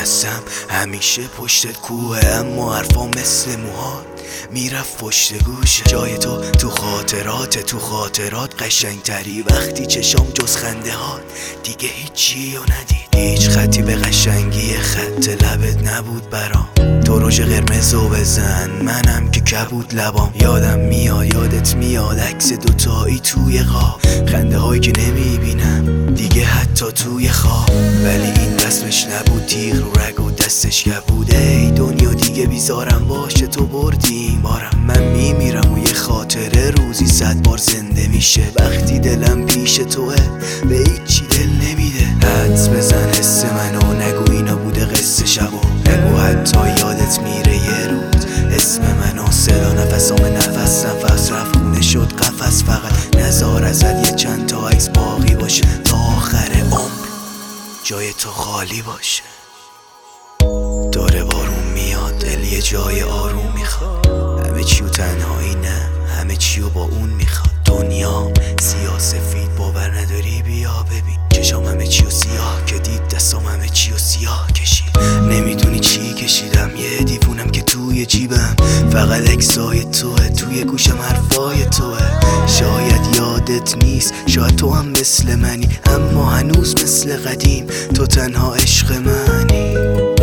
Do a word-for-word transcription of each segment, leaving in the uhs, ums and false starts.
هستم همیشه پشتت کوه، اما حرفا مثل موهات میرفت پشت گوشه. جای تو تو خاطرات، تو خاطرات قشنگ تری وقتی چشام جز خنده هات دیگه هیچی رو ندید. هیچ خطی به قشنگی خط لبت نبود برام. تو رژ قرمزو بزن منم که کبود لبام. یادم میاد یادت میاد عکس دوتایی توی خواب، خنده هایی که نمیبینم دیگه حتی توی خواب. ولی این رسمش نبود، تیغ رو رگ و دستش بود. ای دنیا دیگه بیزارم باشه، تو بردی بارم. من میمیرم و یه خاطره روزی صد بار زنده میشه. وقتی دلم پیش توه به هیچی دل نمیده. حدس بزن حس منو، نگو اینا بوده قصه شبا. نگو حتی یادت میره یه روز اسم منو. صدا نفسام نفس نفس رفت خونه شد قفس. فقط نزار ازت یه چند تا عکس باقی باشه تا آخر عمر جای تو خالی باشه. داره بارون میاد، دل یه جای آروم میخواد. همه چیو تنهایی نه، همه چیو با اون میخواد. دنیا سیاه سفید باور نداری بیا ببین. چشام همه چیو سیاه که دید، دستام همه چیو سیاه کشید. نمیدونی چی کشیدم، یه دیوونم که توی جیبم. فقط عکسای توه، توی گوشم حرفای توه. شاید یادت نیست، شاید تو هم مثل منی، اما هنوز مثل قدیم تو تنها عشق منی.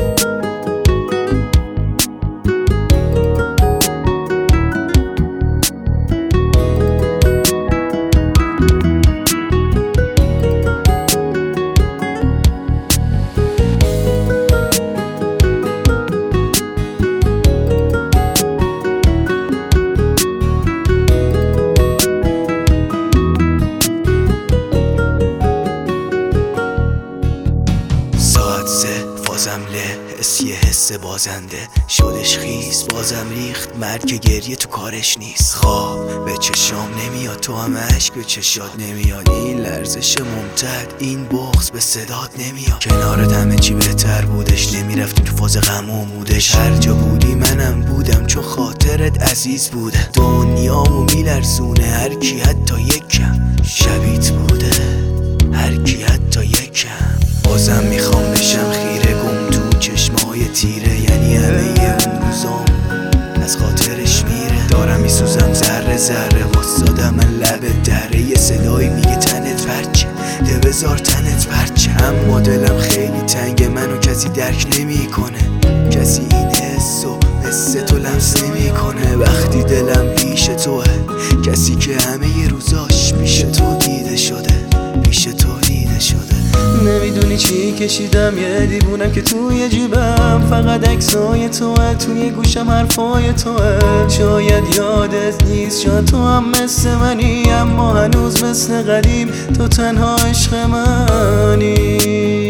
بازم له حس یه حس بازنده شدش خیس. بازم ریخت مرگ گریه تو کارش نیست. خواب به چشام نمیاد، تو هم عشق به چشات نمیاد. این لرزش ممتد، این بغض به صدات نمیاد. کنارت همه چی بهتر بودش، نمیرفتی تو فاز غم و مودش. هر جا بودی منم بودم چون خاطرت عزیز بوده. دنیامو میلرزونه هر کی حتی یکم شبیت بوده. هر کی حتی یکم. بازم میخوام بشم خیره گم تو چشمای تیره. یعنی همه اون روزام از خاطرش میره. دارم میسوزم ذره ذره، واسادم من لب دره. یه صدایی میگه تنت پرچه، ده بذار تنت پرچه. اما دلم خیلی تنگه، منو کسی درک نمیکنه. کسی این حسو حس تو لمس نمیکنه. وقتی دلم پیش توه، کسی که همه ی روزاش پیش تو دیده شده، پیش تو دیده شده. نمیدونی چی کشیدم، یه دیوونم که توی جیبم. فقط عکسای توه، توی گوشم حرفای توه. شاید یادت نیست، شاید تو هم مثل منی، اما هنوز مثل قدیم تو تنها عشق منی.